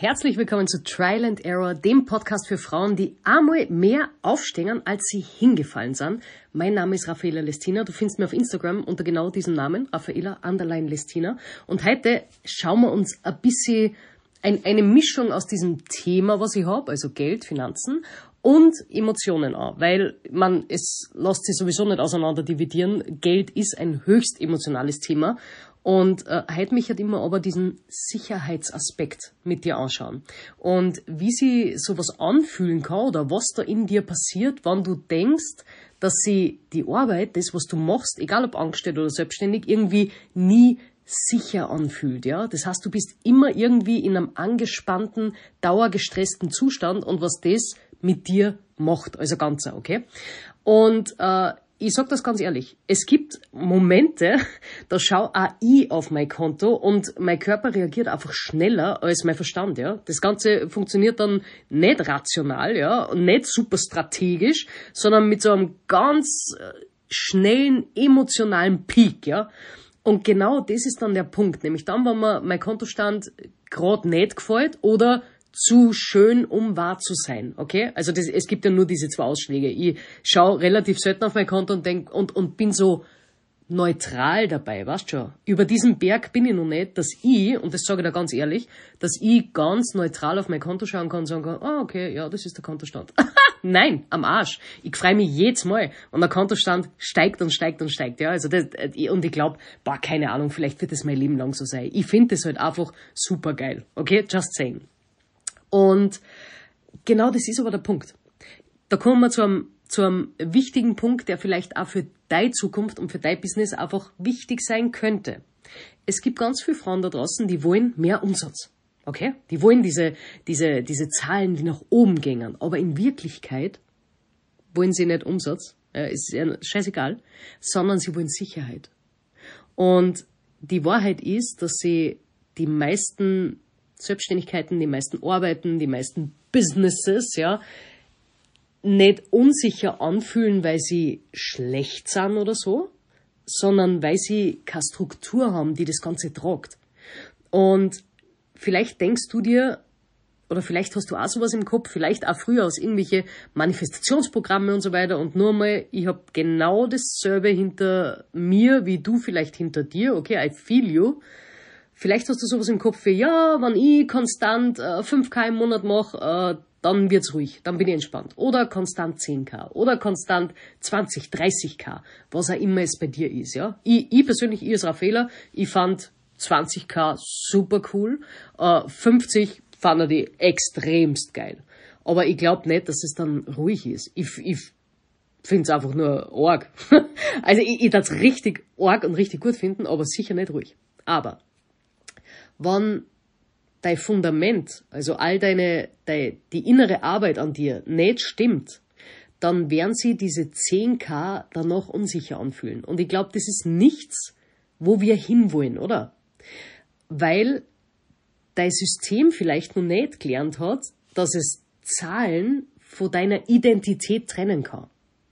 Herzlich willkommen zu Trial and Error, dem Podcast für Frauen, die einmal mehr aufstehen, als sie hingefallen sind. Mein Name ist Raffaella Lestina. Du findest mich auf Instagram unter genau diesem Namen, Raffaella_Lestina. Und heute schauen wir uns ein bisschen eine Mischung aus diesem Thema, was ich habe, also Geld, Finanzen und Emotionen an, weil es lässt sich sowieso nicht auseinander dividieren. Geld ist ein höchst emotionales Thema. Und heute mich halt immer aber diesen Sicherheitsaspekt mit dir anschauen. Und wie sie sowas anfühlen kann oder was da in dir passiert, wenn du denkst, dass sie die Arbeit, das, was du machst, egal ob angestellt oder selbstständig, irgendwie nie sicher anfühlt, ja. Das heißt, du bist immer irgendwie in einem angespannten, dauergestressten Zustand und was das mit dir macht, also Ganzer, okay? Und ich sag das ganz ehrlich, es gibt Momente, da schau auch ich auf mein Konto und mein Körper reagiert einfach schneller als mein Verstand, ja. Das Ganze funktioniert dann nicht rational, ja, und nicht super strategisch, sondern mit so einem ganz schnellen emotionalen Peak, ja. Und genau das ist dann der Punkt, nämlich dann, wenn mir mein Kontostand gerade nicht gefällt oder zu schön, um wahr zu sein, okay? Also es gibt ja nur diese zwei Ausschläge. Ich schaue relativ selten auf mein Konto und denk und bin so neutral dabei, weißt schon? Über diesen Berg bin ich noch nicht, dass ich, und das sage ich da ganz ehrlich, dass ich ganz neutral auf mein Konto schauen kann und sagen kann, okay, ja, das ist der Kontostand. Nein, am Arsch. Ich freue mich jedes Mal. Und der Kontostand steigt und steigt und steigt, ja. Also und ich glaube, keine Ahnung, vielleicht wird das mein Leben lang so sein. Ich finde das halt einfach super geil, okay? Just saying. Und genau das ist aber der Punkt. Da kommen wir zu einem wichtigen Punkt, der vielleicht auch für deine Zukunft und für dein Business einfach wichtig sein könnte. Es gibt ganz viele Frauen da draußen, die wollen mehr Umsatz. Okay? Die wollen diese Zahlen, die nach oben gehen. Aber in Wirklichkeit wollen sie nicht Umsatz, ist ja scheißegal, sondern sie wollen Sicherheit. Und die Wahrheit ist, dass sie die meisten Selbstständigkeiten, die meisten Arbeiten, die meisten Businesses, ja, nicht unsicher anfühlen, weil sie schlecht sind oder so, sondern weil sie keine Struktur haben, die das Ganze tragt. Und vielleicht denkst du dir, oder vielleicht hast du auch sowas im Kopf, vielleicht auch früher aus irgendwelche Manifestationsprogramme und so weiter und nur mal, ich habe genau dasselbe hinter mir, wie du vielleicht hinter dir, okay, I feel you. Vielleicht hast du sowas im Kopf wie, ja, wenn ich konstant 5.000 im Monat mache, dann wird's ruhig, dann bin ich entspannt. Oder konstant 10.000 oder konstant 20, 30.000, was auch immer es bei dir ist, ja. Ich persönlich, ich als Raffaella, ich fand 20.000 super cool, 50 fand ich extremst geil. Aber ich glaube nicht, dass es dann ruhig ist. Ich finde es einfach nur arg. Also ich darf es richtig arg und richtig gut finden, aber sicher nicht ruhig. Aber wenn dein Fundament, also die innere Arbeit an dir nicht stimmt, dann werden sie diese 10.000 danach unsicher anfühlen. Und ich glaube, das ist nichts, wo wir hinwollen, oder? Weil dein System vielleicht noch nicht gelernt hat, dass es Zahlen von deiner Identität trennen kann.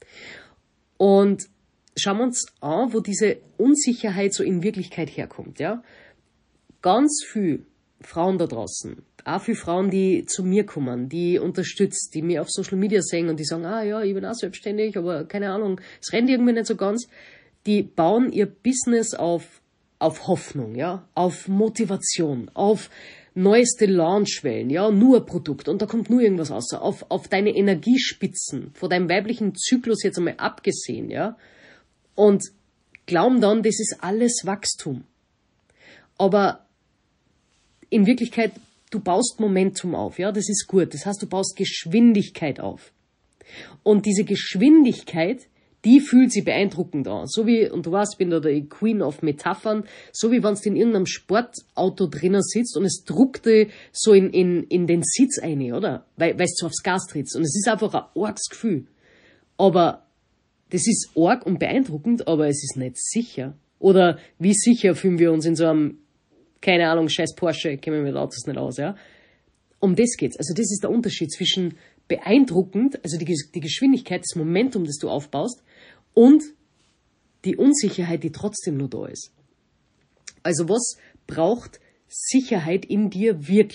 Und schauen wir uns an, wo diese Unsicherheit so in Wirklichkeit herkommt, ja? Ganz viele Frauen da draußen, auch viele Frauen, die zu mir kommen, die unterstützt, die mir auf Social Media sehen und die sagen, ja, ich bin auch selbstständig, aber keine Ahnung, es rennt irgendwie nicht so ganz. Die bauen ihr Business auf Hoffnung, ja, auf Motivation, auf neueste Launchwellen, ja, nur ein Produkt und da kommt nur irgendwas raus, auf deine Energiespitzen, von deinem weiblichen Zyklus jetzt einmal abgesehen, ja, und glauben dann, das ist alles Wachstum. Aber in Wirklichkeit, du baust Momentum auf, ja, das ist gut. Das heißt, du baust Geschwindigkeit auf. Und diese Geschwindigkeit, die fühlt sich beeindruckend an. So wie, und du weißt, ich bin da die Queen of Metaphern, so wie wenn du in irgendeinem Sportauto drinnen sitzt und es druckt dich so in den Sitz ein, oder? Weil es so aufs Gas trittst. Und es ist einfach ein arges Gefühl. Aber das ist arg und beeindruckend, aber es ist nicht sicher. Oder wie sicher fühlen wir uns in so einem, keine Ahnung, scheiß Porsche, kennen wir mit Autos nicht aus, ja. Um das geht's. Also das ist der Unterschied zwischen beeindruckend, also die Geschwindigkeit, das Momentum, das du aufbaust, und die Unsicherheit, die trotzdem nur da ist. Also was braucht Sicherheit in dir wirklich?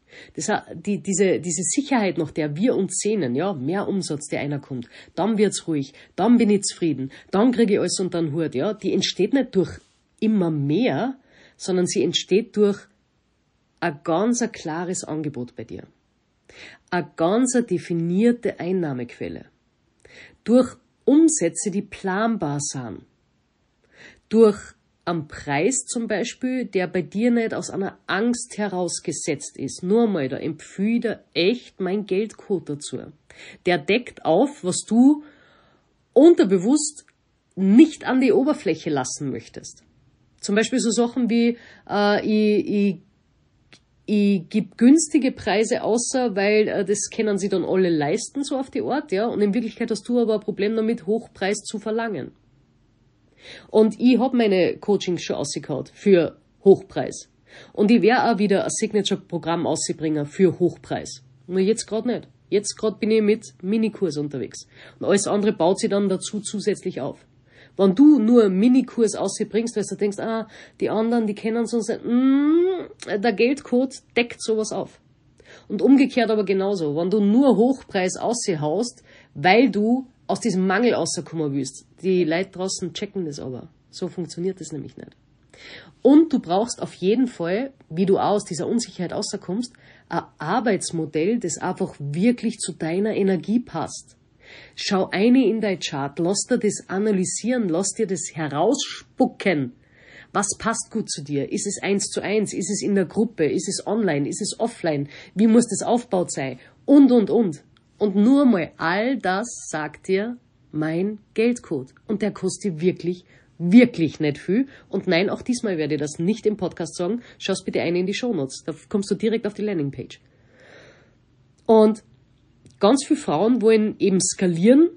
Diese Sicherheit, nach der wir uns sehnen, ja, mehr Umsatz, der einer kommt, dann wird's ruhig, dann bin ich zufrieden, dann kriege ich alles unter den Hut, ja, die entsteht nicht durch immer mehr, sondern sie entsteht durch ein ganz klares Angebot bei dir. Eine ganz definierte Einnahmequelle. Durch Umsätze, die planbar sind. Durch einen Preis zum Beispiel, der bei dir nicht aus einer Angst herausgesetzt ist. Nur mal, da empfehle ich dir echt mein Geldcode dazu. Der deckt auf, was du unterbewusst nicht an die Oberfläche lassen möchtest. Zum Beispiel so Sachen wie, ich gebe günstige Preise außer, weil das können sie dann alle leisten, so auf die Art, ja. Und in Wirklichkeit hast du aber ein Problem damit, Hochpreis zu verlangen. Und ich hab meine Coachings schon ausgehauen für Hochpreis. Und ich werde auch wieder ein Signature-Programm ausbringen für Hochpreis. Nur jetzt gerade nicht. Jetzt gerade bin ich mit Minikurs unterwegs. Und alles andere baut sich dann dazu zusätzlich auf. Wenn du nur einen Minikurs ausbringst, weil du denkst, die anderen, die kennen sonst nicht, der Geldcode deckt sowas auf. Und umgekehrt aber genauso. Wenn du nur Hochpreis aushaust, weil du aus diesem Mangel rauskommen willst. Die Leute draußen checken das aber. So funktioniert das nämlich nicht. Und du brauchst auf jeden Fall, wie du auch aus dieser Unsicherheit rauskommst, ein Arbeitsmodell, das einfach wirklich zu deiner Energie passt. Schau eine in dein Chart, lass dir das analysieren, lass dir das herausspucken. Was passt gut zu dir? Ist es 1:1? Ist es in der Gruppe? Ist es online? Ist es offline? Wie muss das aufgebaut sein? Und. Und nur mal all das sagt dir mein Geldcode. Und der kostet wirklich, wirklich nicht viel. Und nein, auch diesmal werde ich das nicht im Podcast sagen. Schau's bitte ein in die Shownotes. Da kommst du direkt auf die Landingpage. Und ganz viele Frauen wollen eben skalieren,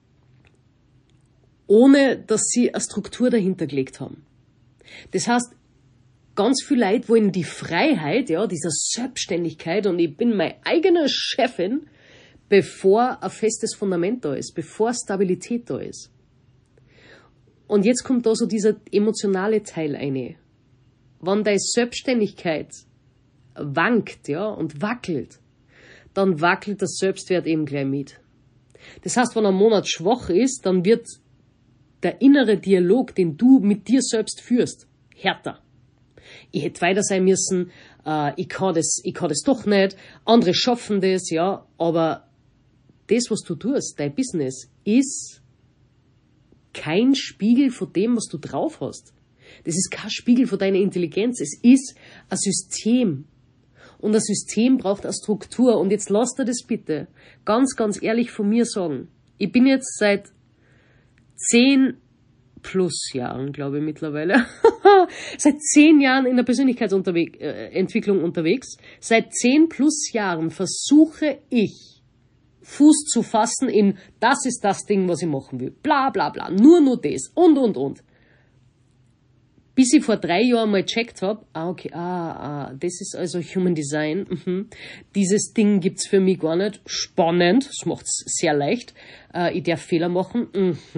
ohne dass sie eine Struktur dahinter gelegt haben. Das heißt, ganz viele Leute wollen die Freiheit, ja, dieser Selbstständigkeit und ich bin meine eigene Chefin, bevor ein festes Fundament da ist, bevor Stabilität da ist. Und jetzt kommt da so dieser emotionale Teil rein. Wenn deine Selbstständigkeit wankt, ja, und wackelt, dann wackelt der Selbstwert eben gleich mit. Das heißt, wenn ein Monat schwach ist, dann wird der innere Dialog, den du mit dir selbst führst, härter. Ich hätte weiter sein müssen, ich kann das doch nicht, andere schaffen das, ja, aber das, was du tust, dein Business, ist kein Spiegel von dem, was du drauf hast. Das ist kein Spiegel von deiner Intelligenz. Es ist ein System. Und ein System braucht eine Struktur. Und jetzt lass dir das bitte ganz, ganz ehrlich von mir sagen. Ich bin jetzt seit 10 plus Jahren, glaube ich mittlerweile, seit 10 Jahren in der Persönlichkeitsentwicklung unterwegs. Seit 10 plus Jahren versuche ich, Fuß zu fassen in, das ist das Ding, was ich machen will. Bla, bla, bla. Nur das. Und. Bis ich vor 3 Jahren mal gecheckt habe, das ist also Human Design. Dieses Ding gibt's für mich gar nicht. Spannend. Das macht's sehr leicht. Ich darf Fehler machen.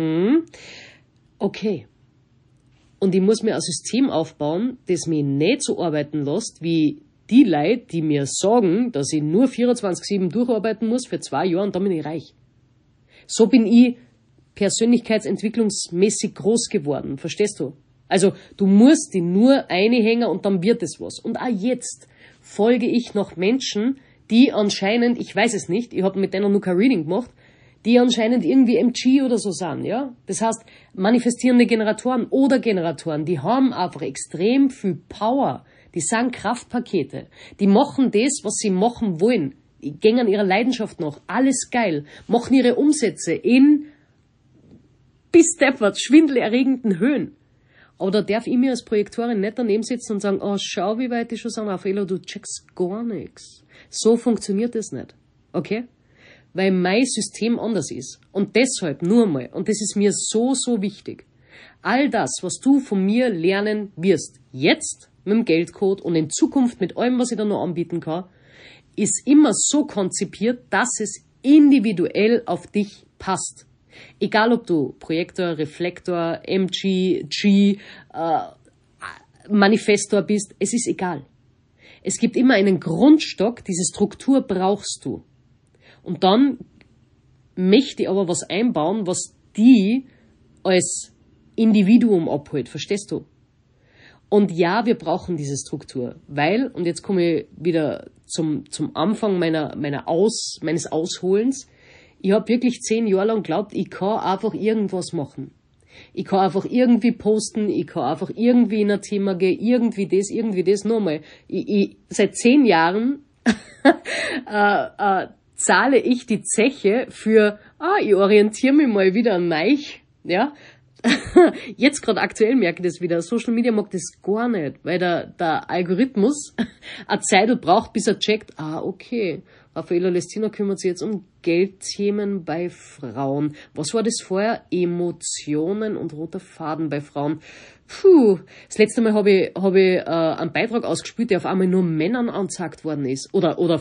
Okay. Und ich muss mir ein System aufbauen, das mich nicht so arbeiten lässt, wie die Leute, die mir sagen, dass ich nur 24/7 durcharbeiten muss für 2 Jahre und dann bin ich reich. So bin ich persönlichkeitsentwicklungsmäßig groß geworden. Verstehst du? Also, du musst die nur einhängen und dann wird es was. Und auch jetzt folge ich noch Menschen, die anscheinend, ich weiß es nicht, ich habe mit denen nur kein Reading gemacht, die anscheinend irgendwie MG oder so sind, ja? Das heißt, manifestierende Generatoren oder Generatoren, die haben einfach extrem viel Power. Die sind Kraftpakete. Die machen das, was sie machen wollen. Die gehen ihrer Leidenschaft nach. Alles geil. Machen ihre Umsätze in bis deppert schwindelerregenden Höhen. Aber da darf ich mir als Projektorin nicht daneben sitzen und sagen, schau, wie weit ich schon sind, Raffaella, du checkst gar nichts. So funktioniert das nicht. Okay? Weil mein System anders ist. Und deshalb nur mal, und das ist mir so, so wichtig, all das, was du von mir lernen wirst, jetzt mit dem Geldcode und in Zukunft mit allem, was ich da noch anbieten kann, ist immer so konzipiert, dass es individuell auf dich passt. Egal, ob du Projektor, Reflektor, MG, Manifestor bist, es ist egal. Es gibt immer einen Grundstock, diese Struktur brauchst du. Und dann möchte ich aber was einbauen, was die als Individuum abholt, verstehst du? Und ja, wir brauchen diese Struktur, weil, und jetzt komme ich wieder zum Anfang meines Ausholens, ich habe wirklich 10 Jahre lang geglaubt, ich kann einfach irgendwas machen. Ich kann einfach irgendwie posten, ich kann einfach irgendwie in ein Thema gehen, irgendwie das, nochmal. Seit 10 Jahren zahle ich die Zeche für, ich orientiere mich mal wieder an mich, ja. Jetzt gerade aktuell merke ich das wieder, Social Media mag das gar nicht, weil der Algorithmus eine Zeit braucht, bis er checkt, okay, Raffaella Lestina kümmert sich jetzt um Geldthemen bei Frauen. Was war das vorher? Emotionen und roter Faden bei Frauen. Das letzte Mal habe ich einen Beitrag ausgespielt, der auf einmal nur Männern angezeigt worden ist. Oder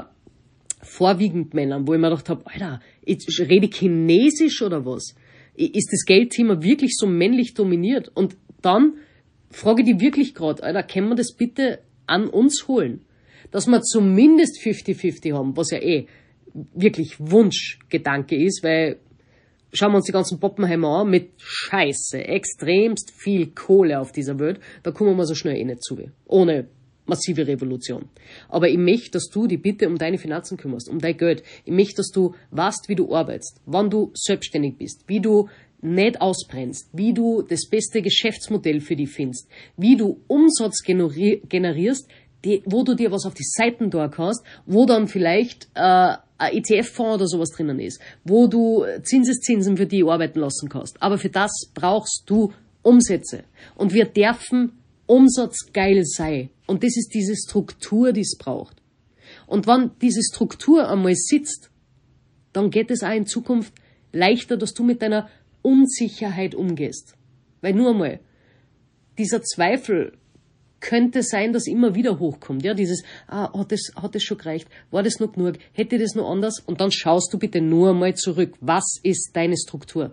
vorwiegend Männern, wo ich mir gedacht habe, Alter, ich rede Chinesisch oder was? Ist das Geldthema wirklich so männlich dominiert? Und dann frage ich die wirklich gerade, Alter, können wir das bitte an uns holen? Dass wir zumindest 50-50 haben, was ja wirklich Wunschgedanke ist, weil schauen wir uns die ganzen Poppenheimer an mit Scheiße, extremst viel Kohle auf dieser Welt, da kommen wir so schnell nicht zu, ohne massive Revolution. Aber ich möchte, dass du dich bitte um deine Finanzen kümmerst, um dein Geld. Ich möchte, dass du weißt, wie du arbeitest, wann du selbstständig bist, wie du nicht ausbrennst, wie du das beste Geschäftsmodell für dich findest, wie du Umsatz generierst, wo du dir was auf die Seiten da kannst, wo dann vielleicht ein ETF-Fonds oder sowas drinnen ist, wo du Zinseszinsen für die arbeiten lassen kannst. Aber für das brauchst du Umsätze. Und wir dürfen umsatzgeil sein. Und das ist diese Struktur, die es braucht. Und wenn diese Struktur einmal sitzt, dann geht es auch in Zukunft leichter, dass du mit deiner Unsicherheit umgehst. Weil nur einmal, dieser Zweifel könnte sein, dass immer wieder hochkommt. Ja, dieses, hat das schon gereicht? War das noch genug? Hätte das noch anders? Und dann schaust du bitte nur einmal zurück. Was ist deine Struktur?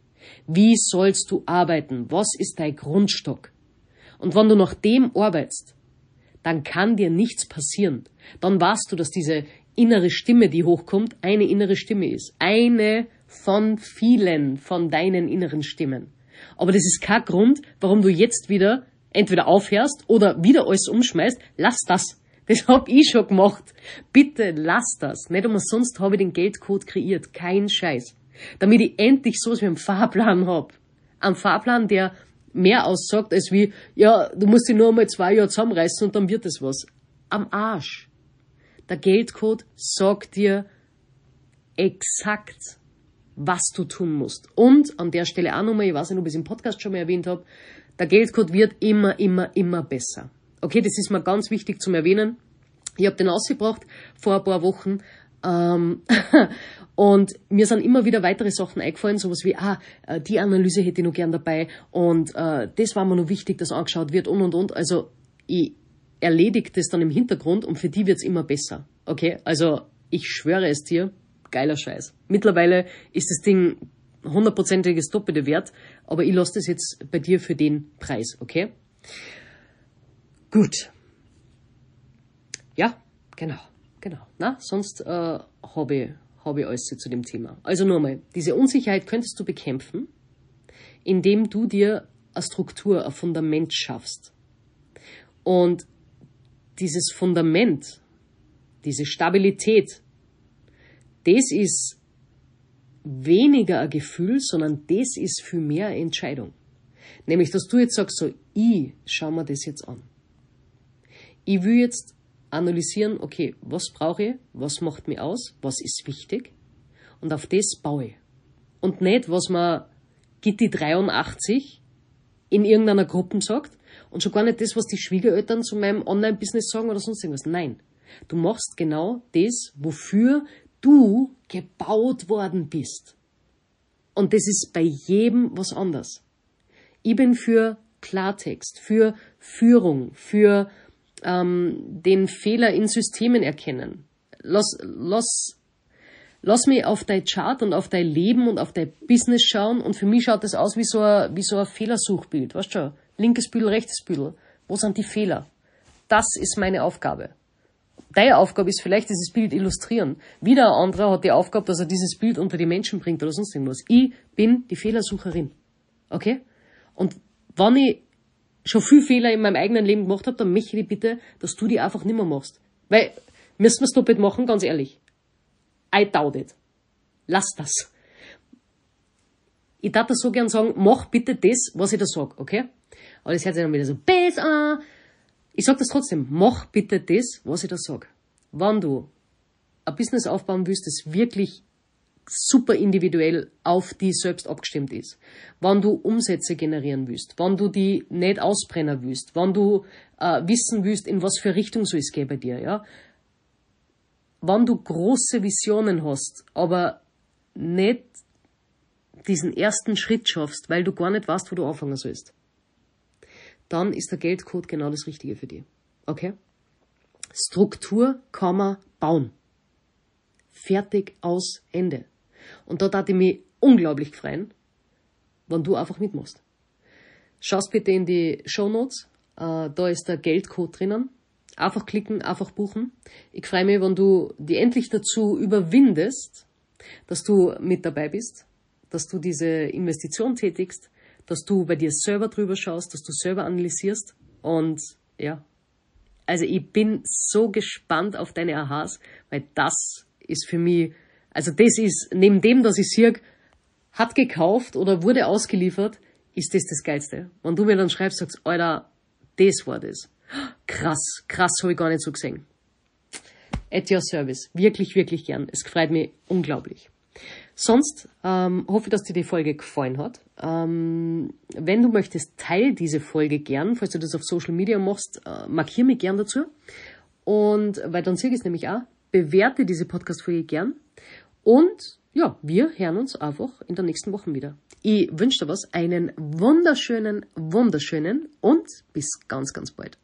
Wie sollst du arbeiten? Was ist dein Grundstock? Und wenn du nach dem arbeitest, dann kann dir nichts passieren. Dann weißt du, dass diese innere Stimme, die hochkommt, eine innere Stimme ist. Eine von vielen von deinen inneren Stimmen. Aber das ist kein Grund, warum du jetzt wieder entweder aufhörst oder wieder alles umschmeißt. Lass das. Das hab ich schon gemacht. Bitte lass das. Nicht umsonst habe ich den Geldcode kreiert. Kein Scheiß. Damit ich endlich so wie einen Fahrplan hab. Einen Fahrplan, der mehr aussagt, als wie, ja, du musst dich nur einmal 2 Jahre zusammenreißen und dann wird es was. Am Arsch. Der Geldcode sagt dir exakt, was du tun musst. Und an der Stelle auch nochmal, ich weiß nicht, ob ich es im Podcast schon mal erwähnt habe, der Geldcode wird immer besser. Okay, das ist mir ganz wichtig zum Erwähnen. Ich habe den ausgebracht vor ein paar Wochen. Und mir sind immer wieder weitere Sachen eingefallen, sowas wie, die Analyse hätte ich noch gern dabei und das war mir noch wichtig, dass angeschaut wird und. Also ich erledige das dann im Hintergrund und für die wird's immer besser. Okay, also ich schwöre es dir, geiler Scheiß. Mittlerweile ist das Ding 100%iges Doppelte wert, aber ich lasse das jetzt bei dir für den Preis, okay? Gut. Ja, genau. Na, sonst habe ich alles zu dem Thema. Also nur mal, diese Unsicherheit könntest du bekämpfen, indem du dir eine Struktur, ein Fundament schaffst. Und dieses Fundament, diese Stabilität, das ist weniger ein Gefühl, sondern das ist viel mehr eine Entscheidung. Nämlich, dass du jetzt sagst, so, ich schau mir das jetzt an. Ich will jetzt analysieren, okay, was brauche ich, was macht mich aus, was ist wichtig und auf das baue ich. Und nicht, was man Gitti 83 in irgendeiner Gruppe sagt und schon gar nicht das, was die Schwiegereltern zu meinem Online-Business sagen oder sonst irgendwas. Nein, du machst genau das, wofür du gebaut worden bist. Und das ist bei jedem was anderes. Ich bin für Klartext, für Führung, für den Fehler in Systemen erkennen. Lass mich auf dein Chart und auf dein Leben und auf dein Business schauen und für mich schaut das aus wie so ein Fehlersuchbild. Weißt du schon? Linkes Büdel, rechtes Büdel. Wo sind die Fehler? das ist meine Aufgabe. Deine Aufgabe ist vielleicht dieses Bild illustrieren. Wieder ein anderer hat die Aufgabe, dass er dieses Bild unter die Menschen bringt oder sonst irgendwas. Ich bin die Fehlersucherin. Okay? Und wenn ich schon viel Fehler in meinem eigenen Leben gemacht habe, dann möchte ich bitte, dass du die einfach nicht mehr machst. Weil, müssen wir es doppelt machen, ganz ehrlich. I doubt it. Lass das. Ich darf das so gern sagen, mach bitte das, was ich da sag, okay? Aber das hört sich dann wieder so besser. Ich sag das trotzdem, mach bitte das, was ich da sag. Wenn du ein Business aufbauen willst, das wirklich super individuell auf die selbst abgestimmt ist, wenn du Umsätze generieren willst, wenn du die nicht ausbrennen willst, wenn du wissen willst, in was für Richtung soll es gehen bei dir, ja, wenn du große Visionen hast, aber nicht diesen ersten Schritt schaffst, weil du gar nicht weißt, wo du anfangen sollst, dann ist der Geldcode genau das Richtige für dich. Okay? Struktur kann man bauen. Fertig, aus, Ende. Und da darf ich mich unglaublich freuen, wenn du einfach mitmachst. Schaust bitte in die Shownotes, da ist der Geldcode drinnen. Einfach klicken, einfach buchen. Ich freue mich, wenn du die endlich dazu überwindest, dass du mit dabei bist, dass du diese Investition tätigst, dass du bei dir selber drüber schaust, dass du selber analysierst. Und ja, also ich bin so gespannt auf deine Aha's, weil das ist für mich, also das ist, neben dem, dass ich sehe, hat gekauft oder wurde ausgeliefert, ist das Geilste. Wenn du mir dann schreibst, sagst, Alter, das war das. Krass, habe ich gar nicht so gesehen. At your service. Wirklich, wirklich gern. Es freut mich unglaublich. Sonst hoffe ich, dass dir die Folge gefallen hat. Wenn du möchtest, teile diese Folge gern. Falls du das auf Social Media machst, markiere mich gern dazu. Und weil dann sehe ich es nämlich auch, bewerte diese Podcast-Folge gern. Und ja, wir hören uns einfach in der nächsten Woche wieder. Ich wünsche dir einen wunderschönen und bis ganz, ganz bald.